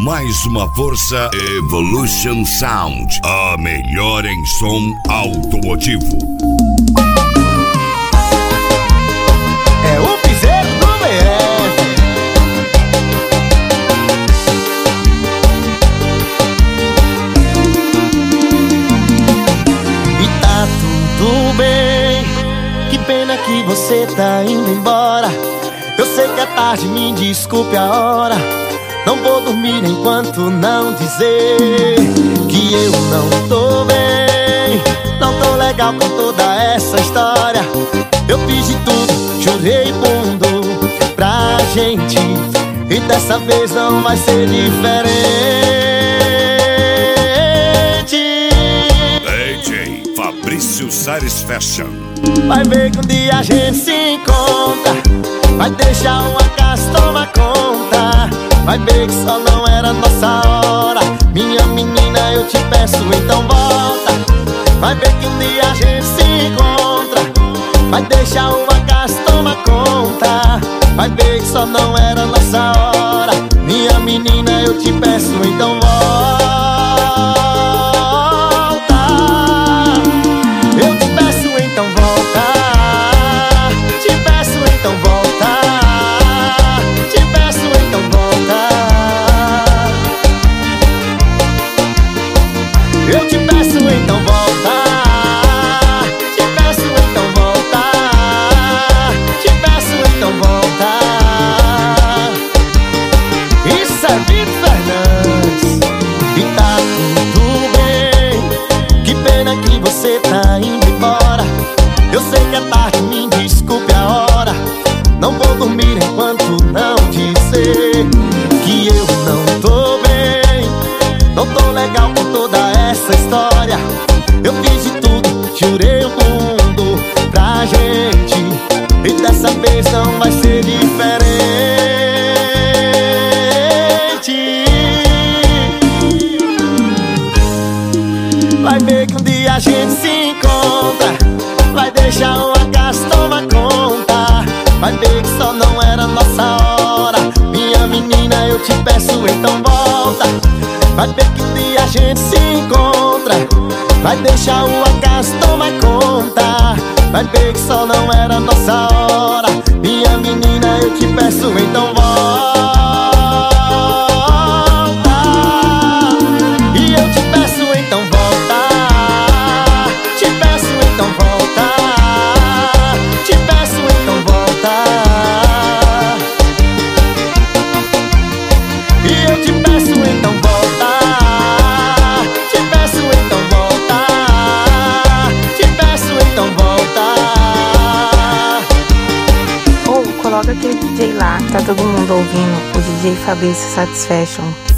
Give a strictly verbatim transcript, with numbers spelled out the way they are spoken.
mais uma força. Evolution Sound, a melhor em som automotivo. É o piseiro do B F. E tá tudo bem, que pena que você tá indo embora. Eu sei que é tarde, me desculpe a hora. Não vou dormir enquanto não dizer que eu não tô bem. Não tô legal com toda essa história. Eu fiz de tudo, jurei mundo pra gente, e dessa vez não vai ser diferente. D J Fabrício Satisfaction. Vai ver que um dia a gente se encontra. Vai deixar um acaso tomar conta. Vai ver que só não era nossa hora. Minha menina, eu te peço, então volta. Vai ver que um dia a gente se encontra. Vai deixar o acaso tomar conta. Vai ver que só não era nossa hora. Minha menina, eu te peço, então volta. Eu te peço, então volta. Te peço, então volta. Te peço, então volta. Eu te peço, então volta. Te peço, então volta. Te peço, então volta. Isso é Vitor Fernandes. E tá tudo bem, que pena que você tá indo embora. Eu sei que é tarde, me desculpe a hora. Não vou dormir enquanto não dizer que eu não tô bem. Não tô legal com toda essa história. Eu fiz de tudo, jurei o mundo pra gente, e dessa vez não vai ser diferente. Vai ver que um dia a gente se encontra. Vai deixar o acaso tomar conta. Vai ver que só não era nossa hora. Minha menina, eu te peço, então volta. Vai ver que um dia a gente se encontra. Vai deixar o acaso tomar conta. Vai ver que só não era nossa hora. Minha menina, eu te peço, então volta. E eu te peço, então volta. Te peço, então volta. Te peço, então volta. E eu te peço, então volta. Te peço, então volta. Te peço, então volta. Ou coloca aquele D J lá, tá todo mundo ouvindo, o D J Fabrício Satisfaction.